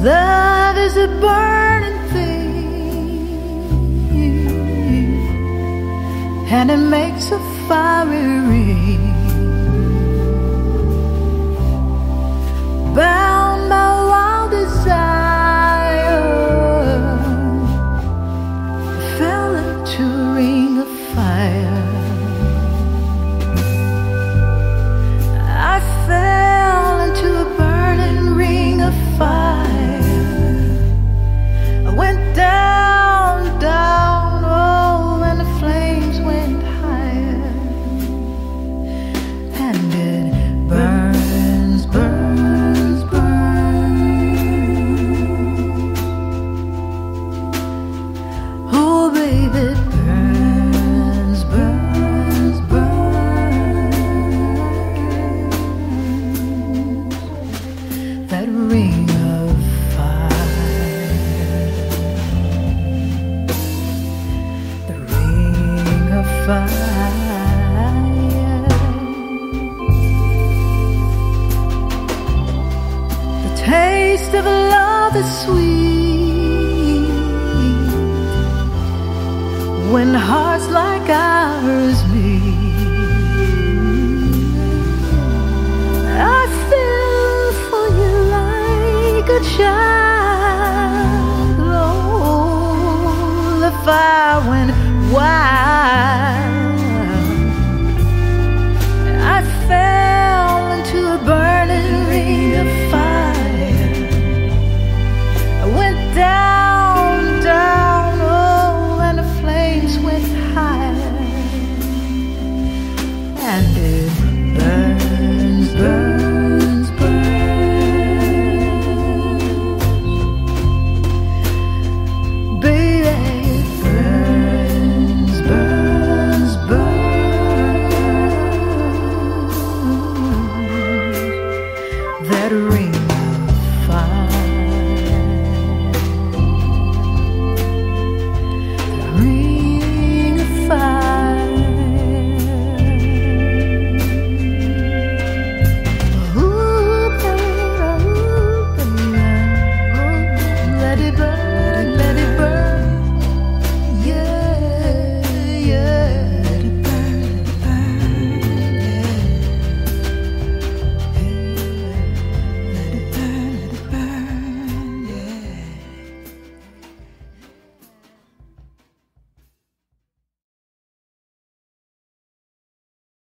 Love is a burning thing, and it makes a fiery ring. Bound by wild desire, I fell into a ring of fire. I fell into a burning ring of fire. I went down, down, oh, and the flames went higher. And it burns, burns, burns. Oh, baby, it burns, burns, burns. That ring of fire, the ring of fire. The taste of love is sweet when hearts like ours meet. I feel for you like a child. Oh, the fire went